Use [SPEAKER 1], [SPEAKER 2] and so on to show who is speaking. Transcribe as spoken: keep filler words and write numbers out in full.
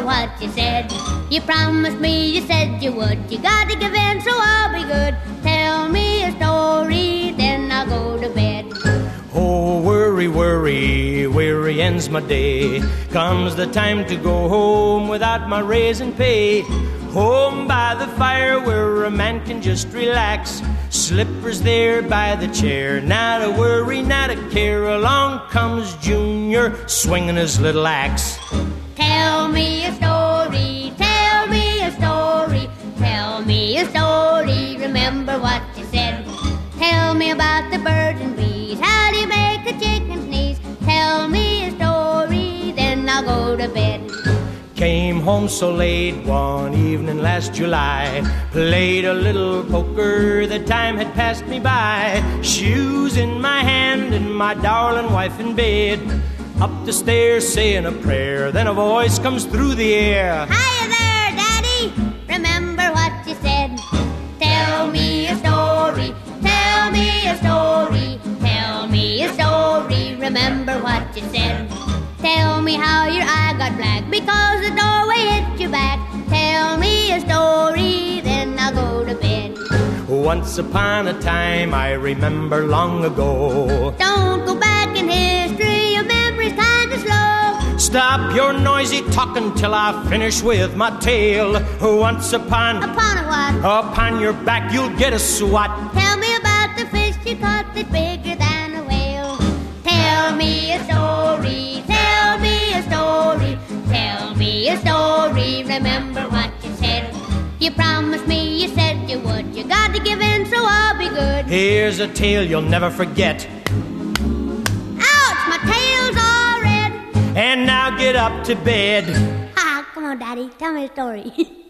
[SPEAKER 1] remember what you said. You promised me, you said you would. You gotta give in, so I'll be good. Tell me a story, then I'll go to bed.
[SPEAKER 2] Oh, worry, worry, weary ends my day. Comes the time to go home without my raise and pay. Home by the fire where a man can just relax. Slippers there by the chair. Not a worry, not a care. Along comes Junior swinging his little axe.
[SPEAKER 1] Tell me a story, tell me a story, tell me a story, remember what you said. Tell me about the birds and bees, how do you make a chicken sneeze? Tell me a story, then I'll go to bed.
[SPEAKER 2] Came home so late one evening last July. Played a little poker, the time had passed me by. Shoes in my hand and my darling wife in bed. Up the stairs saying a prayer, then a voice comes through the air.
[SPEAKER 1] Hiya there, Daddy, remember what you said. Tell me a story, tell me a story, tell me a story, remember what you said. Tell me how your eye got black because the doorway hit you back. Tell me a story, then I'll go to bed.
[SPEAKER 2] Once upon a time, I remember long ago.
[SPEAKER 1] Don't go back in history, your memory's kinda slow.
[SPEAKER 2] Stop your noisy talking till I finish with my tale. Once upon...
[SPEAKER 1] Upon a what?
[SPEAKER 2] Upon your back you'll get a swat.
[SPEAKER 1] Tell me about the fish you caught that's bigger than a whale. Tell me a story, tell me a story, tell me a story, remember what you said. You promised me, you said you would. You got to give in, so I'll be good.
[SPEAKER 2] Here's a tale you'll never forget.
[SPEAKER 1] Ouch, my tail's all red.
[SPEAKER 2] And now get up to bed.
[SPEAKER 1] Ha, come on, Daddy, tell me a story.